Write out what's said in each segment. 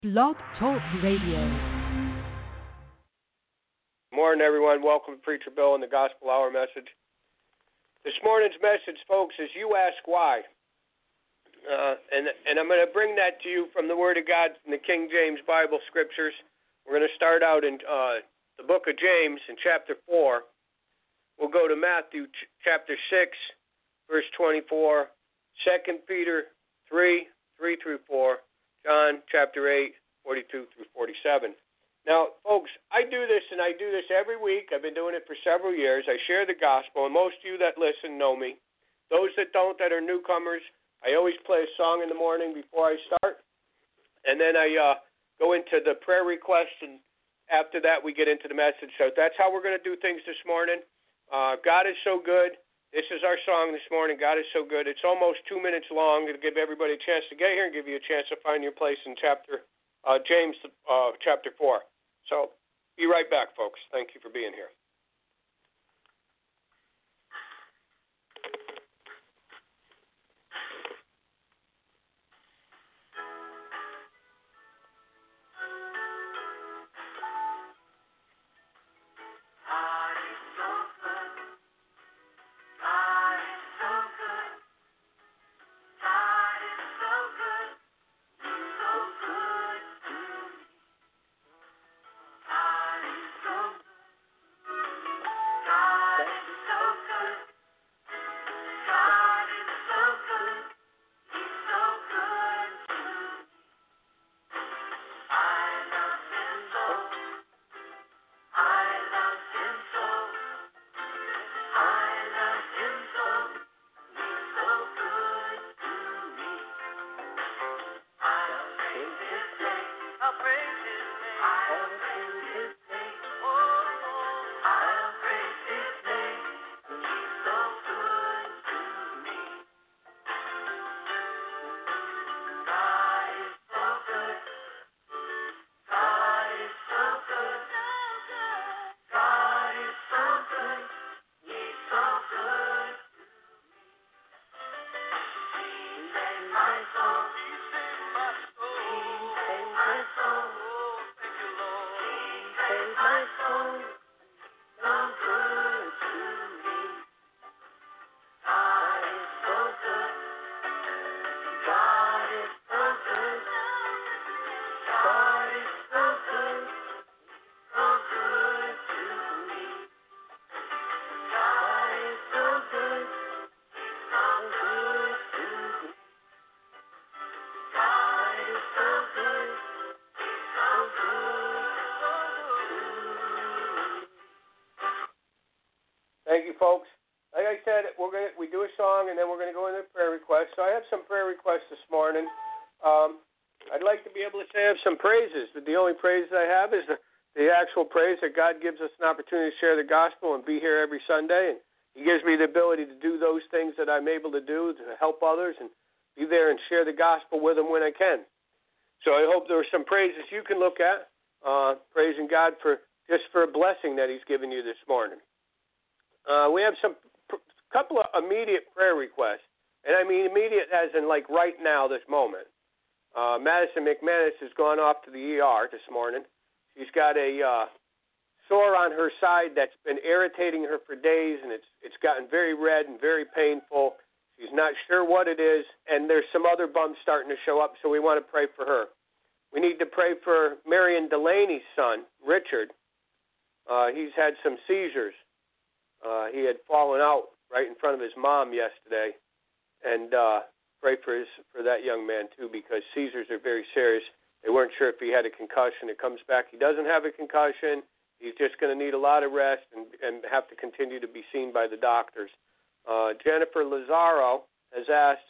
Blog Talk Radio. Morning, everyone. Welcome to Preacher Bill and the Gospel Hour message. This morning's message, folks, is You Ask Why. And I'm going to bring that to you from the Word of God from the King James Bible Scriptures. We're going to start out in the book of James in chapter 4. We'll go to Matthew chapter 6, verse 24, 2 Peter 3 through 4, John chapter 8, 42 through 47. Now, folks, I do this every week. I've been doing it for several years. I share the gospel, and most of you that listen know me. Those that don't, that are newcomers, I always play a song in the morning before I start, and then I go into the prayer request, and after that we get into the message. So that's how we're going to do things this morning. God is so good. This is our song this morning, God is so good. It's almost 2 minutes long to give everybody a chance to get here and give you a chance to find your place in James chapter 4. So be right back, folks. Thank you for being here. Thank you, folks. Like I said, we do a song, and then we're going to go into prayer requests. So I have some prayer requests this morning. I'd like to be able to say I have some praises, but the only praise I have is the actual praise that God gives us an opportunity to share the gospel and be here every Sunday. And He gives me the ability to do those things that I'm able to do to help others and be there and share the gospel with them when I can. So I hope there are some praises you can look at, praising God for a blessing that He's given you this morning. We have couple of immediate prayer requests, and I mean immediate as in like right now, this moment. Madison McManus has gone off to the ER this morning. She's got a sore on her side that's been irritating her for days, and it's gotten very red and very painful. She's not sure what it is, and there's some other bumps starting to show up, so we want to pray for her. We need to pray for Marion Delaney's son, Richard. He's had some seizures. He had fallen out right in front of his mom yesterday, and pray for that young man too, because seizures are very serious. They weren't sure if he had a concussion. It comes back he doesn't have a concussion. He's just going to need a lot of rest and have to continue to be seen by the doctors. Jennifer Lazaro has asked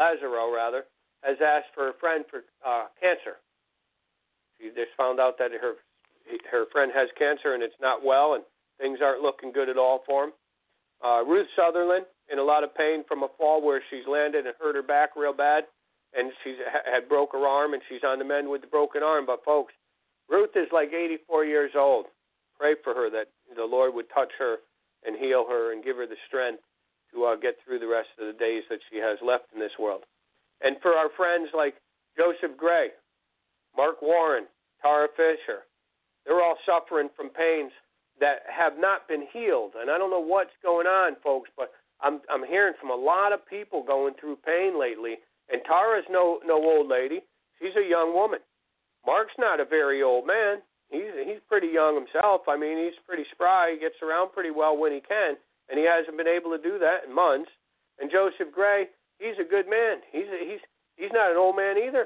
for a friend for cancer. She just found out that her friend has cancer and it's not well, and things aren't looking good at all for him. Ruth Sutherland, in a lot of pain from a fall where she's landed and hurt her back real bad, and she's had broke her arm, and she's on the mend with the broken arm. But, folks, Ruth is like 84 years old. Pray for her that the Lord would touch her and heal her and give her the strength to get through the rest of the days that she has left in this world. And for our friends like Joseph Gray, Mark Warren, Tara Fisher. They're all suffering from pains that have not been healed. And I don't know what's going on, folks, but I'm hearing from a lot of people going through pain lately. And Tara's no old lady. She's a young woman. Mark's not a very old man. He's pretty young himself. I mean, he's pretty spry. He gets around pretty well when he can, and he hasn't been able to do that in months. And Joseph Gray, he's a good man. He's not an old man either.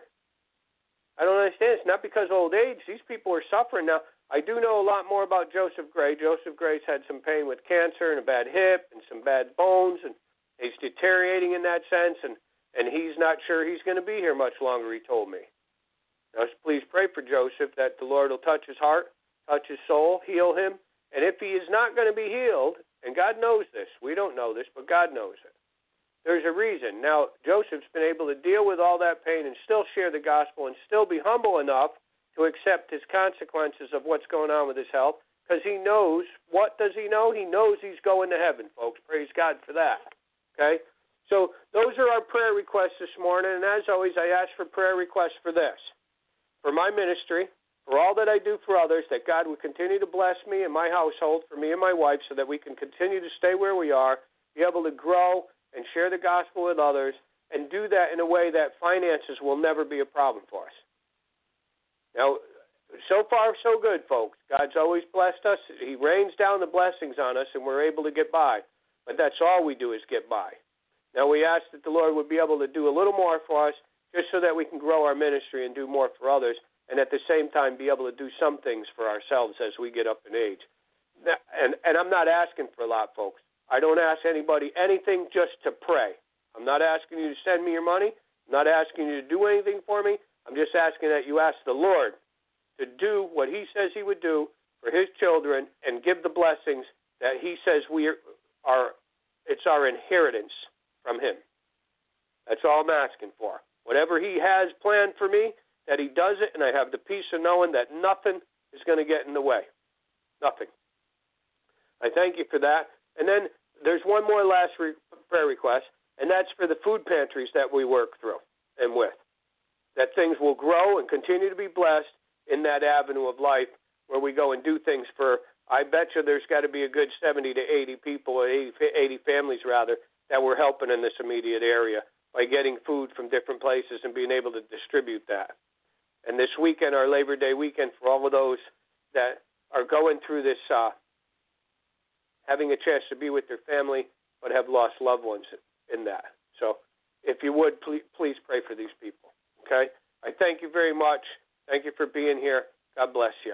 I don't understand. It's not because of old age. These people are suffering now. I do know a lot more about Joseph Gray. Joseph Gray's had some pain with cancer and a bad hip and some bad bones, and he's deteriorating in that sense, and he's not sure he's going to be here much longer, he told me. Now, please pray for Joseph that the Lord will touch his heart, touch his soul, heal him. And if he is not going to be healed, and God knows this, we don't know this, but God knows it, there's a reason. Now, Joseph's been able to deal with all that pain and still share the gospel and still be humble enough to accept his consequences of what's going on with his health, because he knows, what does he know? He knows he's going to heaven, folks. Praise God for that. Okay? So those are our prayer requests this morning, and as always, I ask for prayer requests for this. For my ministry, for all that I do for others, that God would continue to bless me and my household, for me and my wife, so that we can continue to stay where we are, be able to grow and share the gospel with others, and do that in a way that finances will never be a problem for us. Now, so far, so good, folks. God's always blessed us. He rains down the blessings on us, and we're able to get by. But that's all we do is get by. Now, we ask that the Lord would be able to do a little more for us, just so that we can grow our ministry and do more for others, and at the same time be able to do some things for ourselves as we get up in age. And I'm not asking for a lot, folks. I don't ask anybody anything, just to pray. I'm not asking you to send me your money. I'm not asking you to do anything for me. I'm just asking that you ask the Lord to do what he says he would do for his children and give the blessings that he says it's our inheritance from him. That's all I'm asking for. Whatever he has planned for me, that he does it, and I have the peace of knowing that nothing is going to get in the way. Nothing. I thank you for that. And then there's one more last prayer request, and that's for the food pantries that we work through and with. That things will grow and continue to be blessed in that avenue of life where we go and do things for, I bet you there's got to be a good 70 to 80 people, or 80 families rather, that we're helping in this immediate area by getting food from different places and being able to distribute that. And this weekend, our Labor Day weekend, for all of those that are going through this, having a chance to be with their family but have lost loved ones in that. So if you would, please pray for these people, okay? I thank you very much. Thank you for being here. God bless you.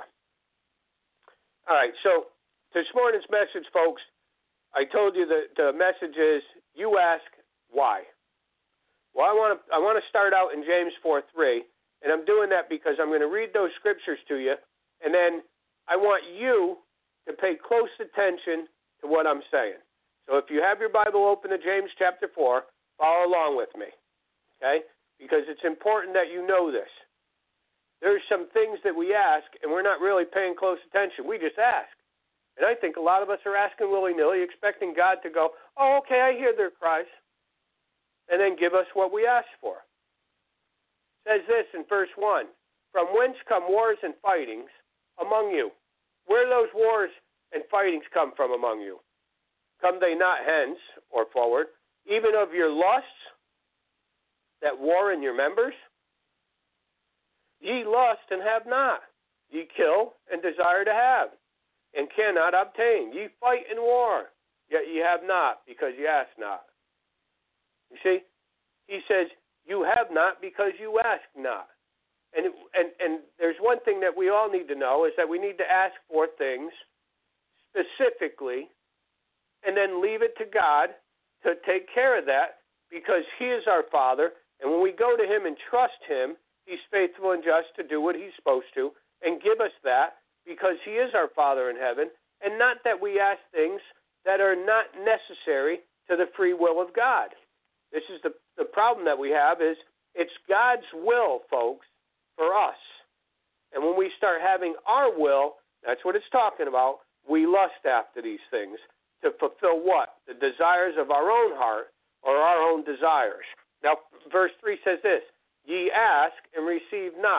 All right, so this morning's message, folks, I told you that the message is, you ask why. Well, I want to start out in James 4:3, and I'm doing that because I'm going to read those scriptures to you, and then I want you to pay close attention to what I'm saying. So if you have your Bible open to James chapter 4, follow along with me, okay? Because it's important that you know this. There's some things that we ask, and we're not really paying close attention. We just ask. And I think a lot of us are asking willy-nilly, expecting God to go, oh, okay, I hear their cries, and then give us what we ask for. It says this in verse 1, from whence come wars and fightings among you? Where do those wars and fightings come from among you? Come they not hence, or forward, even of your lusts that war in your members? Ye lust and have not. Ye kill and desire to have, and cannot obtain. Ye fight in war, yet ye have not, because ye ask not. You see, he says, you have not because you ask not. And there's one thing that we all need to know is that we need to ask for things specifically and then leave it to God to take care of that, because he is our Father, and when we go to him and trust him, he's faithful and just to do what he's supposed to and give us that, because he is our Father in heaven, and not that we ask things that are not necessary to the free will of God. This is the problem that we have, is it's God's will, folks, for us. And when we start having our will, that's what it's talking about, we lust after these things to fulfill what? The desires of our own heart or our own desires. Now, verse 3 says this, ye ask and receive not,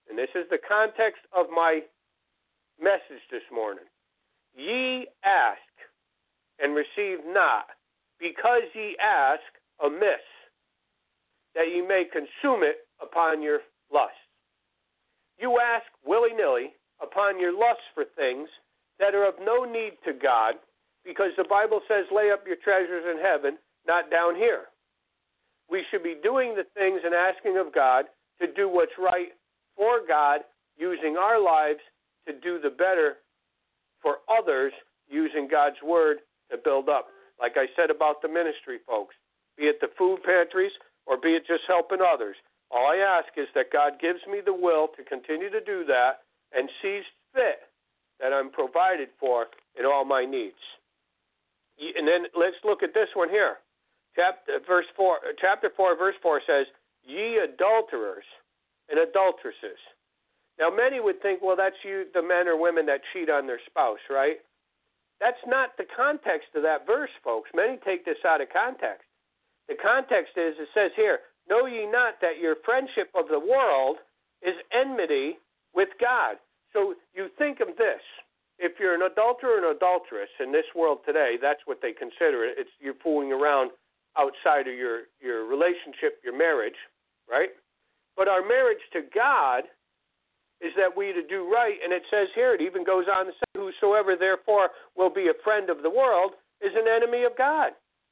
and this is the context of my message this morning. Ye ask and receive not, because ye ask amiss, that ye may consume it upon your lusts. You ask willy-nilly upon your lusts for things that are of no need to God, because the Bible says, lay up your treasures in heaven, not down here. We should be doing the things and asking of God to do what's right for God, using our lives to do the better for others, using God's word to build up. Like I said about the ministry, folks, be it the food pantries or be it just helping others. All I ask is that God gives me the will to continue to do that and sees fit that I'm provided for in all my needs. And then let's look at this one here. Chapter 4, verse 4 says, ye adulterers and adulteresses. Now, many would think, well, that's you, the men or women that cheat on their spouse, right? That's not the context of that verse, folks. Many take this out of context. The context is, it says here, know ye not that your friendship of the world is enmity with God. So you think of this. If you're an adulterer or an adulteress in this world today, that's what they consider it. It's you're fooling around outside of your relationship, your marriage, right? But our marriage to God is that we to do right, and it says here, it even goes on to say, whosoever therefore will be a friend of the world is an enemy of God.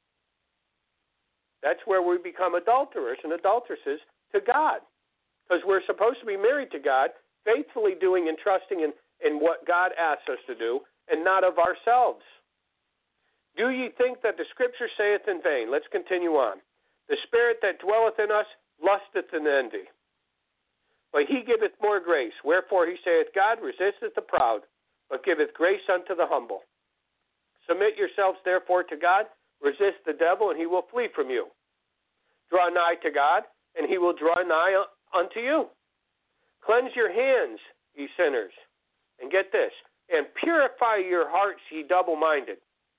That's where we become adulterers and adulteresses to God, because we're supposed to be married to God, faithfully doing and trusting in what God asks us to do, and not of ourselves. Do ye think that the Scripture saith in vain? Let's continue on. The Spirit that dwelleth in us lusteth in envy. But he giveth more grace. Wherefore he saith, God resisteth the proud, but giveth grace unto the humble. Submit yourselves therefore to God. Resist the devil, and he will flee from you. Draw nigh to God, and he will draw nigh unto you. Cleanse your hands, ye sinners. And get this, and purify your hearts, ye double-minded.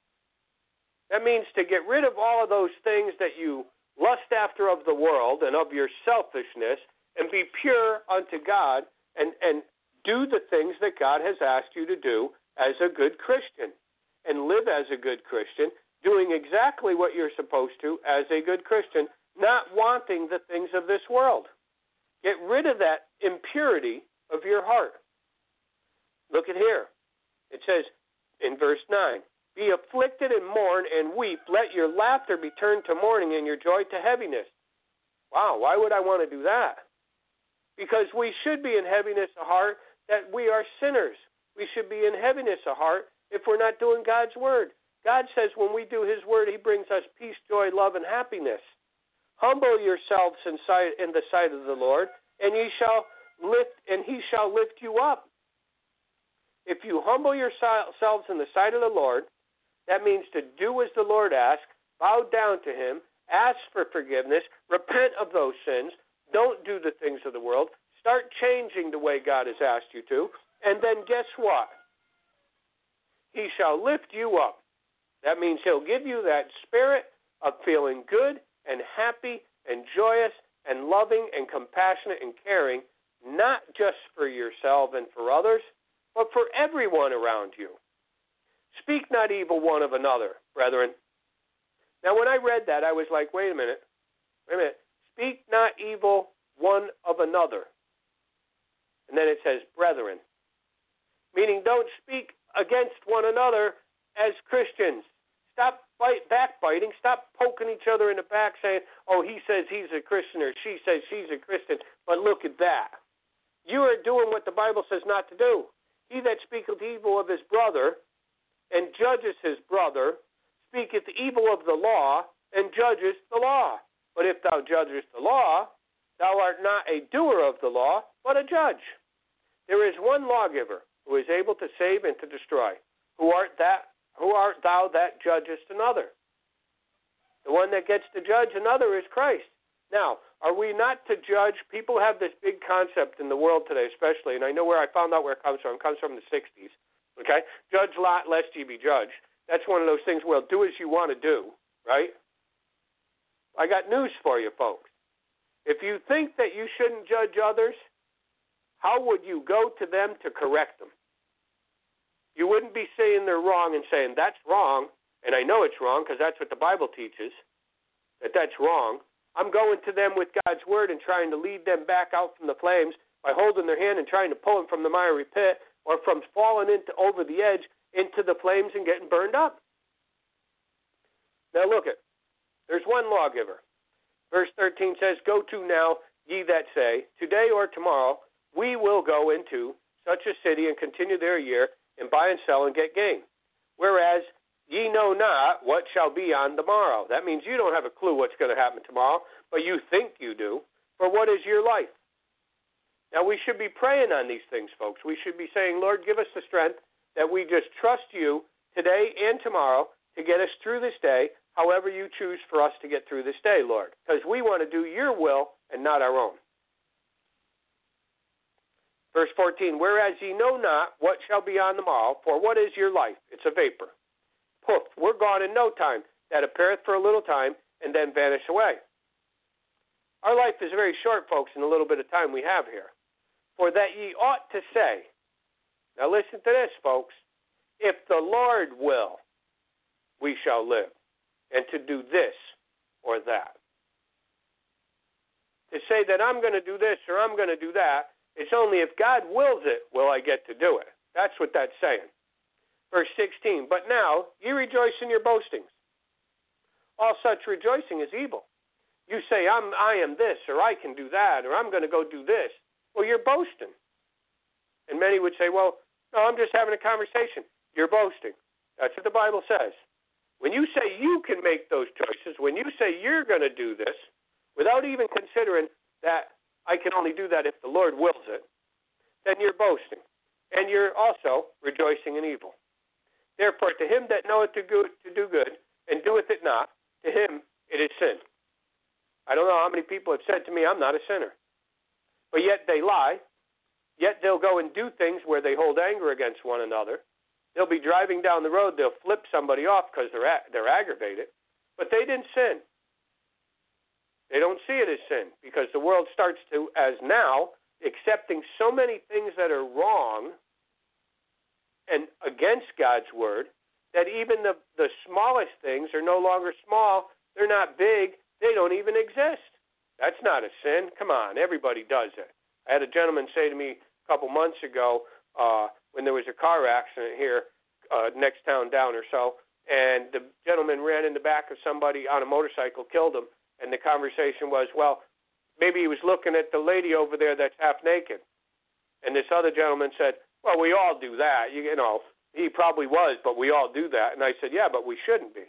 That means to get rid of all of those things that you lust after of the world and of your selfishness, and be pure unto God, and do the things that God has asked you to do as a good Christian, and live as a good Christian, doing exactly what you're supposed to as a good Christian, not wanting the things of this world. Get rid of that impurity of your heart. Look at here. It says in verse 9, be afflicted and mourn and weep. Let your laughter be turned to mourning and your joy to heaviness. Wow, why would I want to do that? Because we should be in heaviness of heart that we are sinners. We should be in heaviness of heart if we're not doing God's word. God says when we do his word, he brings us peace, joy, love, and happiness. Humble yourselves in the sight of the Lord, and he shall lift you up. If you humble yourselves in the sight of the Lord, that means to do as the Lord asks, bow down to him, ask for forgiveness, repent of those sins, don't do the things of the world, start changing the way God has asked you to, and then guess what? He shall lift you up. That means he'll give you that spirit of feeling good and happy and joyous and loving and compassionate and caring, not just for yourself and for others, but for everyone around you. Speak not evil one of another, brethren. Now, when I read that, I was like, wait a minute. Speak not evil one of another. And then it says, brethren. Meaning don't speak against one another as Christians. Stop backbiting. Stop poking each other in the back saying, oh, he says he's a Christian or she says she's a Christian, but look at that. You are doing what the Bible says not to do. He that speaketh evil of his brother and judges his brother speaketh evil of the law and judges the law. But if thou judgest the law, thou art not a doer of the law, but a judge. There is one lawgiver who is able to save and to destroy. Who art thou that judgest another? The one that gets to judge another is Christ. Now, are we not to judge? People have this big concept in the world today, especially, and I know where I found out where it comes from. It comes from the 60s. Okay? Judge not, lest ye be judged. That's one of those things, well, do as you want to do, right? I got news for you, folks. If you think that you shouldn't judge others, how would you go to them to correct them? You wouldn't be saying they're wrong and saying, that's wrong, and I know it's wrong because that's what the Bible teaches, that that's wrong. I'm going to them with God's word and trying to lead them back out from the flames by holding their hand and trying to pull them from the miry pit or from falling over the edge into the flames and getting burned up. Now look there's one lawgiver. Verse 13 says, go to now, ye that say, today or tomorrow, we will go into such a city and continue there a year and buy and sell and get gain. Whereas ye know not what shall be on the morrow. That means you don't have a clue what's going to happen tomorrow, but you think you do. For what is your life? Now we should be praying on these things, folks. We should be saying, Lord, give us the strength that we just trust you today and tomorrow to get us through this day, however you choose for us to get through this day, Lord, because we want to do your will and not our own. Verse 14, whereas ye know not what shall be on the morrow, for what is your life? It's a vapor. Poof, we're gone in no time. That appeareth for a little time, and then vanish away. Our life is very short, folks, in the little bit of time we have here. For that ye ought to say, now listen to this, folks, if the Lord will, we shall live, and to do this or that. To say that I'm going to do this or I'm going to do that, it's only if God wills it will I get to do it. That's what that's saying. Verse 16, but now ye rejoice in your boastings. All such rejoicing is evil. You say, I am this, or I can do that, or I'm going to go do this. Well, you're boasting. And many would say, well, no, I'm just having a conversation. You're boasting. That's what the Bible says. When you say you can make those choices, when you say you're going to do this, without even considering that I can only do that if the Lord wills it, then you're boasting. And you're also rejoicing in evil. Therefore, to him that knoweth to do good, and doeth it not, to him it is sin. I don't know how many people have said to me, I'm not a sinner. But yet they lie. Yet they'll go and do things where they hold anger against one another. They'll be driving down the road. They'll flip somebody off because they're aggravated. But they didn't sin. They don't see it as sin because the world starts to, as now, accepting so many things that are wrong and against God's word that even the smallest things are no longer small. They're not big. They don't even exist. That's not a sin. Come on, everybody does it. I had a gentleman say to me a couple months ago when there was a car accident here next town down or so, and the gentleman ran in the back of somebody on a motorcycle, killed him, and the conversation was, well, maybe he was looking at the lady over there that's half naked. And this other gentleman said, well, we all do that. You know, he probably was, but we all do that. And I said, yeah, but we shouldn't be.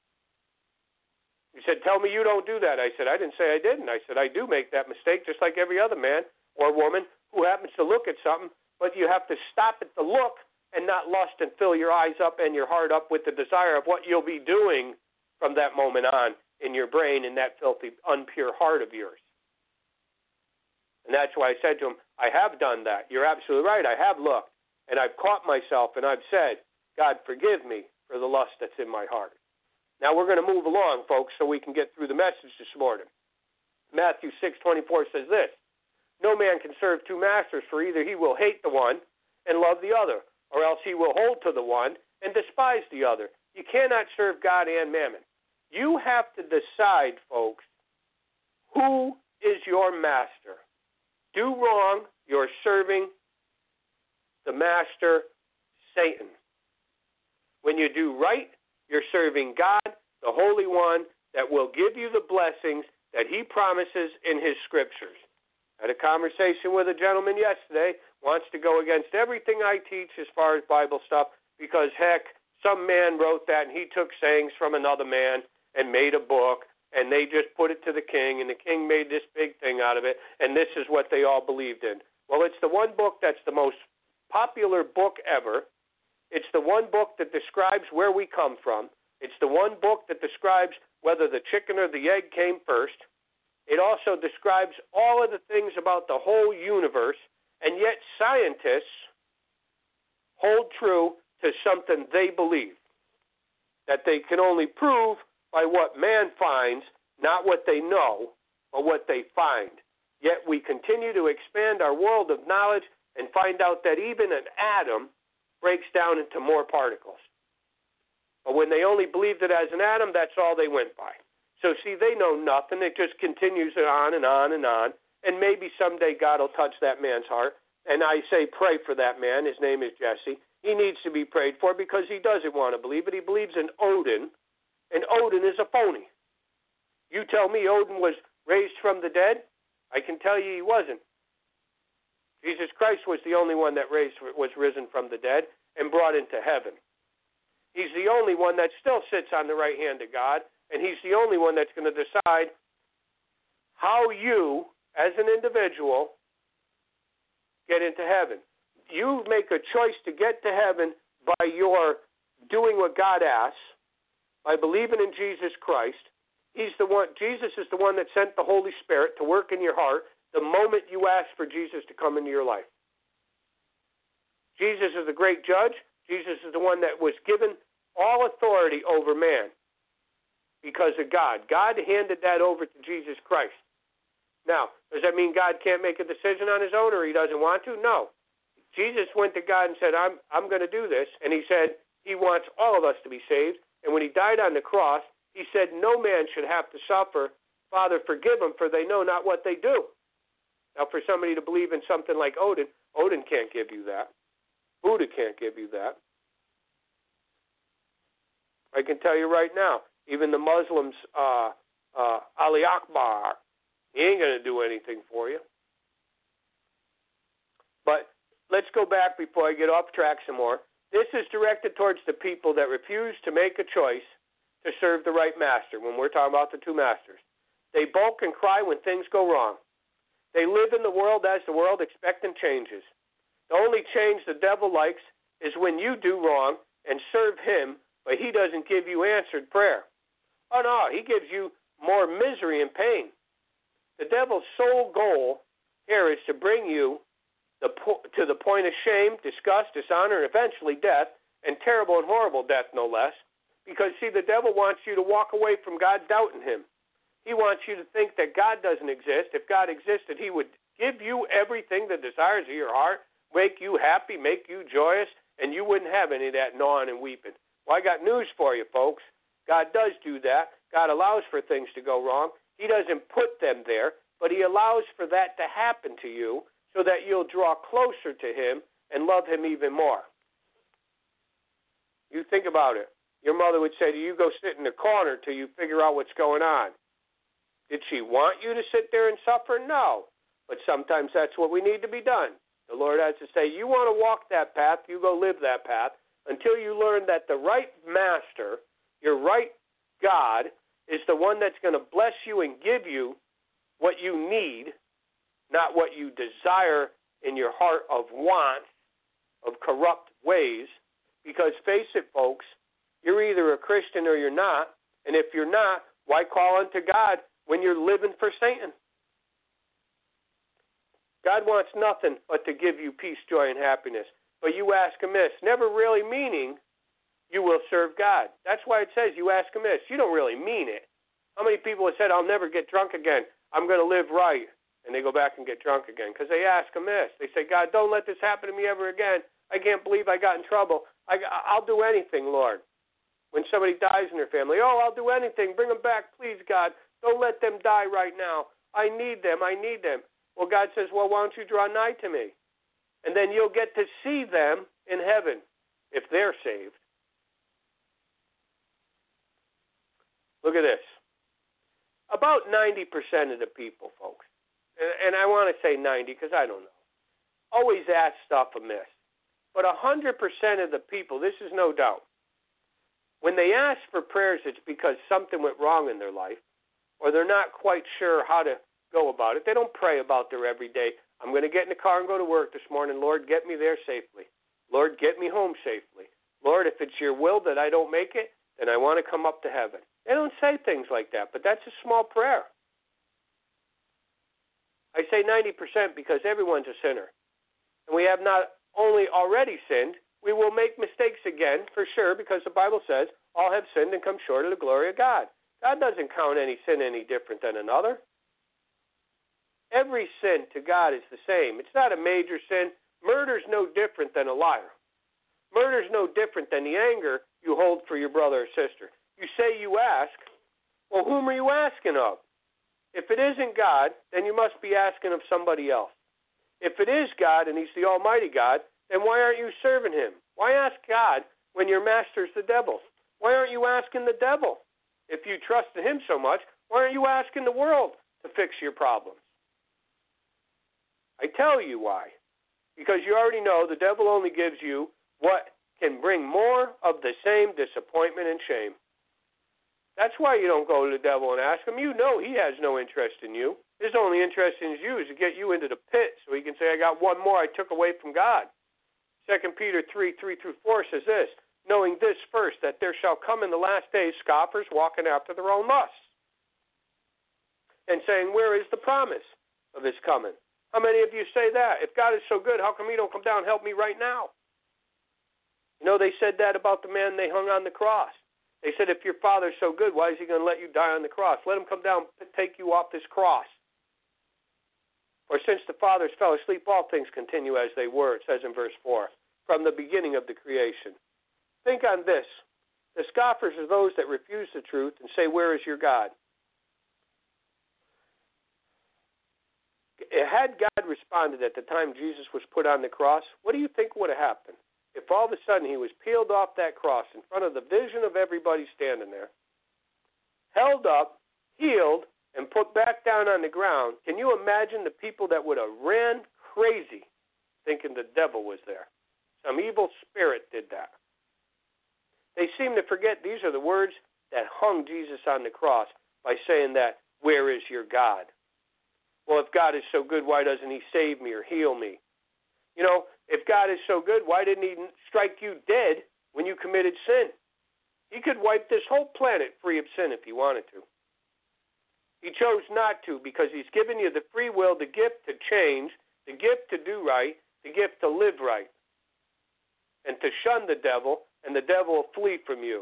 He said, tell me you don't do that. I said, I didn't say I didn't. I said, I do make that mistake just like every other man or woman who happens to look at something, but you have to stop at the look and not lust and fill your eyes up and your heart up with the desire of what you'll be doing from that moment on in your brain in that filthy, unpure heart of yours. And that's why I said to him, I have done that. You're absolutely right. I have looked, and I've caught myself, and I've said, God, forgive me for the lust that's in my heart. Now we're going to move along, folks, so we can get through the message this morning. Matthew 6:24 says this, no man can serve two masters, for either he will hate the one and love the other, or else he will hold to the one and despise the other. You cannot serve God and mammon. You have to decide, folks, who is your master. Do wrong, you're serving the master, Satan. When you do right, you're serving God, the Holy One, that will give you the blessings that he promises in his scriptures. I had a conversation with a gentleman yesterday, wants to go against everything I teach as far as Bible stuff, because, heck, some man wrote that, and he took sayings from another man and made a book, and they just put it to the king, and the king made this big thing out of it, and this is what they all believed in. Well, it's the one book that's the most popular book ever. It's the one book that describes where we come from. It's the one book that describes whether the chicken or the egg came first. It also describes all of the things about the whole universe, and yet scientists hold true to something they believe, that they can only prove by what man finds, not what they know, but what they find. Yet we continue to expand our world of knowledge and find out that even an atom breaks down into more particles. But when they only believed it as an atom, that's all they went by. So see, they know nothing. It just continues on and on and on. And maybe someday God will touch that man's heart. And I say pray for that man. His name is Jesse. He needs to be prayed for because he doesn't want to believe it. He believes in Odin, and Odin is a phony. You tell me Odin was raised from the dead? I can tell you he wasn't. Jesus Christ was the only one that was risen from the dead and brought into heaven. He's the only one that still sits on the right hand of God, and he's the only one that's going to decide how you, as an individual, get into heaven. You make a choice to get to heaven by your doing what God asks, by believing in Jesus Christ. He's the one. Jesus is the one that sent the Holy Spirit to work in your heart the moment you ask for Jesus to come into your life. Jesus is the great judge. Jesus is the one that was given all authority over man because of God. God handed that over to Jesus Christ. Now, does that mean God can't make a decision on his own or he doesn't want to? No. Jesus went to God and said, I'm going to do this. And he said he wants all of us to be saved. And when he died on the cross, he said no man should have to suffer. Father, forgive them, for they know not what they do. Now, for somebody to believe in something like Odin, Odin can't give you that. Buddha can't give you that. I can tell you right now, even the Muslims, Ali Akbar, he ain't going to do anything for you. But let's go back before I get off track some more. This is directed towards the people that refuse to make a choice to serve the right master when we're talking about the two masters. They bulk and cry when things go wrong. They live in the world as the world, expecting changes. The only change the devil likes is when you do wrong and serve him, but he doesn't give you answered prayer. Oh, no, he gives you more misery and pain. The devil's sole goal here is to bring you to the point of shame, disgust, dishonor, and eventually death, and terrible and horrible death, no less. Because, see, the devil wants you to walk away from God doubting him. He wants you to think that God doesn't exist. If God existed, he would give you everything, the desires of your heart, make you happy, make you joyous, and you wouldn't have any of that gnawing and weeping. Well, I got news for you, folks. God does do that. God allows for things to go wrong. He doesn't put them there, but he allows for that to happen to you so that you'll draw closer to him and love him even more. You think about it. Your mother would say to you, go sit in the corner till you figure out what's going on. Did she want you to sit there and suffer? No. But sometimes that's what we need to be done. The Lord has to say, you want to walk that path, you go live that path until you learn that the right master, your right God, is the one that's going to bless you and give you what you need, not what you desire in your heart of want, of corrupt ways. Because face it, folks, you're either a Christian or you're not. And if you're not, why call unto God when you're living for Satan? God wants nothing but to give you peace, joy, and happiness. But you ask amiss, never really meaning you will serve God. That's why it says you ask amiss. You don't really mean it. How many people have said, I'll never get drunk again. I'm going to live right. And they go back and get drunk again because they ask amiss. They say, God, don't let this happen to me ever again. I can't believe I got in trouble. I'll do anything, Lord. When somebody dies in their family, I'll do anything. Bring them back, please, God. Don't let them die right now. I need them. I need them. Well, God says, well, why don't you draw nigh to me? And then you'll get to see them in heaven if they're saved. Look at this. About 90% of the people, folks, and I want to say 90 because I don't know, always ask stuff amiss. But 100% of the people, this is no doubt, when they ask for prayers, it's because something went wrong in their life or they're not quite sure how to go about it. They don't pray about their everyday, I'm going to get in the car and go to work this morning. Lord, get me there safely. Lord, get me home safely. Lord, if it's your will that I don't make it, then I want to come up to heaven. They don't say things like that, but that's a small prayer. I say 90% because everyone's a sinner. And we have not only already sinned, we will make mistakes again, for sure, because the Bible says, all have sinned and come short of the glory of God. God doesn't count any sin any different than another. Every sin to God is the same. It's not a major sin. Murder's no different than a liar. Murder's no different than the anger you hold for your brother or sister. You say you ask. Well, whom are you asking of? If it isn't God, then you must be asking of somebody else. If it is God and he's the Almighty God, then why aren't you serving him? Why ask God when your master's the devil? Why aren't you asking the devil? If you trust in him so much, why aren't you asking the world to fix your problems? I tell you why. Because you already know the devil only gives you what can bring more of the same disappointment and shame. That's why you don't go to the devil and ask him. You know he has no interest in you. His only interest in you is to get you into the pit so he can say, I got one more I took away from God. 2 Peter 3:3-4 says this, knowing this first, that there shall come in the last days scoffers walking after their own lusts, and saying, where is the promise of his coming? How many of you say that? If God is so good, how come he don't come down and help me right now? You know, they said that about the man they hung on the cross. They said, if your father's so good, why is he going to let you die on the cross? Let him come down and take you off this cross. For since the fathers fell asleep, all things continue as they were, it says in verse 4, from the beginning of the creation. Think on this. The scoffers are those that refuse the truth and say, where is your God? Had God responded at the time Jesus was put on the cross, what do you think would have happened? If all of a sudden he was peeled off that cross in front of the vision of everybody standing there, held up, healed, and put back down on the ground, can you imagine the people that would have ran crazy thinking the devil was there? Some evil spirit did that. They seem to forget these are the words that hung Jesus on the cross by saying that, where is your God? Well, if God is so good, why doesn't he save me or heal me? You know, if God is so good, why didn't he strike you dead when you committed sin? He could wipe this whole planet free of sin if he wanted to. He chose not to because he's given you the free will, the gift to change, the gift to do right, the gift to live right, and to shun the devil, and the devil will flee from you.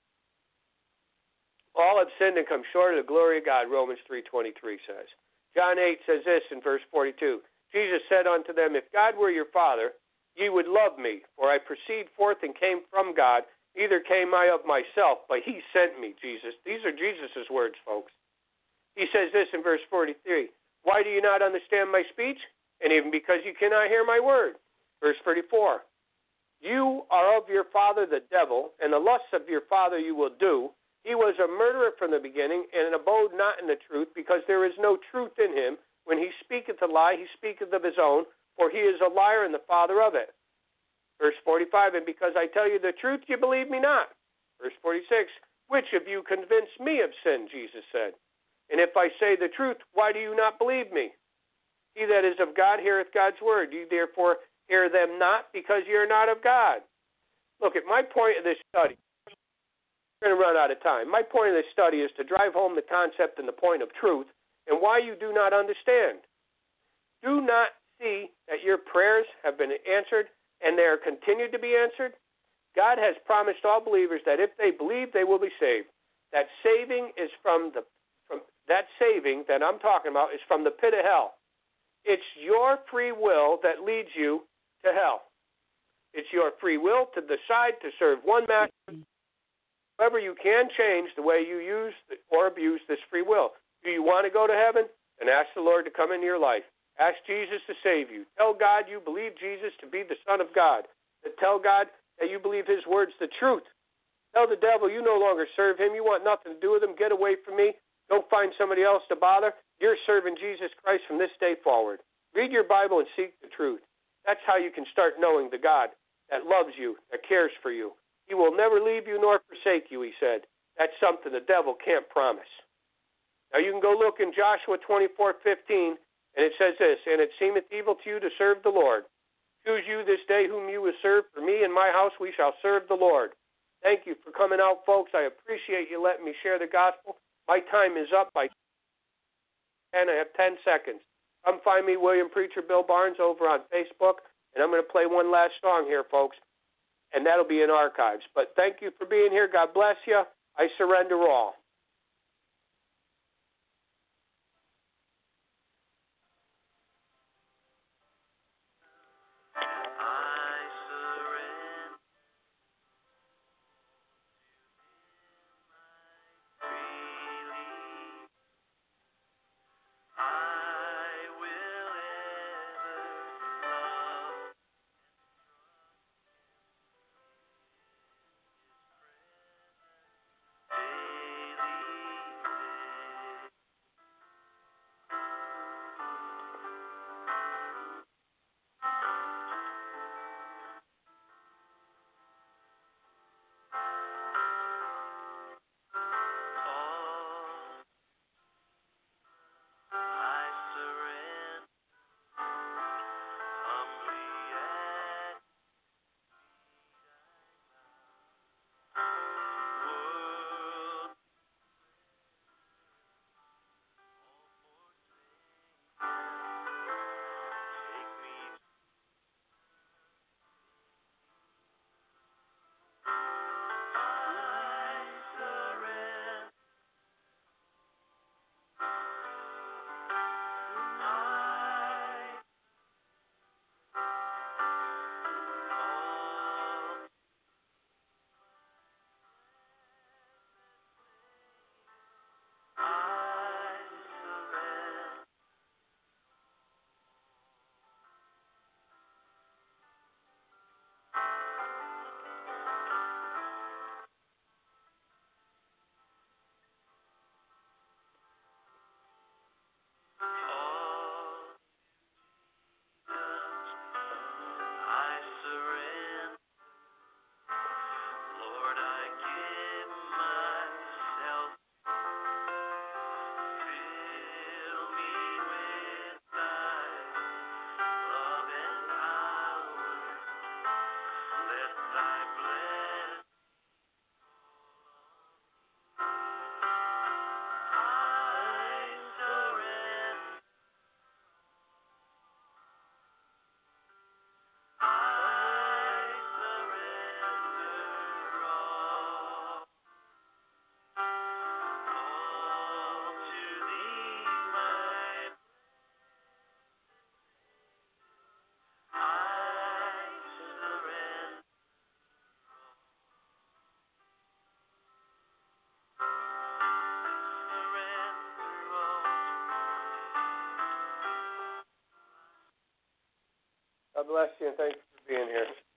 All have sinned and come short of the glory of God, Romans 3:23 says. John 8 says this in verse 42. Jesus said unto them, if God were your Father, ye would love me, for I proceed forth and came from God, neither came I of myself, but he sent me, Jesus. These are Jesus' words, folks. He says this in verse 43, why do you not understand my speech? And even because you cannot hear my word. Verse 34, you are of your father the devil, and the lusts of your father you will do. He was a murderer from the beginning, and abode not in the truth, because there is no truth in him. When he speaketh a lie, he speaketh of his own, for he is a liar and the father of it. Verse 45, and because I tell you the truth, you believe me not. Verse 46, which of you convinced me of sin, Jesus said. And if I say the truth, why do you not believe me? He that is of God heareth God's word. You therefore hear them not, because ye are not of God. Look, at my point of this study, we're going to run out of time. My point of this study is to drive home the concept and the point of truth and why you do not understand. Do not see that your prayers have been answered and they are continued to be answered? God has promised all believers that if they believe, they will be saved. That saving is from that saving that I'm talking about is from the pit of hell. It's your free will that leads you to hell. It's your free will to decide to serve one master. However, you can change the way you use or abuse this free will. Do you want to go to heaven? Then ask the Lord to come into your life. Ask Jesus to save you. Tell God you believe Jesus to be the Son of God. Tell God that you believe his word's the truth. Tell the devil you no longer serve him. You want nothing to do with him. Get away from me. Don't find somebody else to bother. You're serving Jesus Christ from this day forward. Read your Bible and seek the truth. That's how you can start knowing the God that loves you, that cares for you. He will never leave you nor forsake you, he said. That's something the devil can't promise. Now you can go look in Joshua 24:15, and it says this, and it seemeth evil to you to serve the Lord. Choose you this day whom you will serve. For me and my house we shall serve the Lord. Thank you for coming out, folks. I appreciate you letting me share the gospel. My time is up and I have 10 seconds. Come find me, William Preacher Bill Barnes, over on Facebook, and I'm going to play one last song here, folks, and that'll be in archives. But thank you for being here. God bless you. I surrender all. God bless you, and thank you for being here.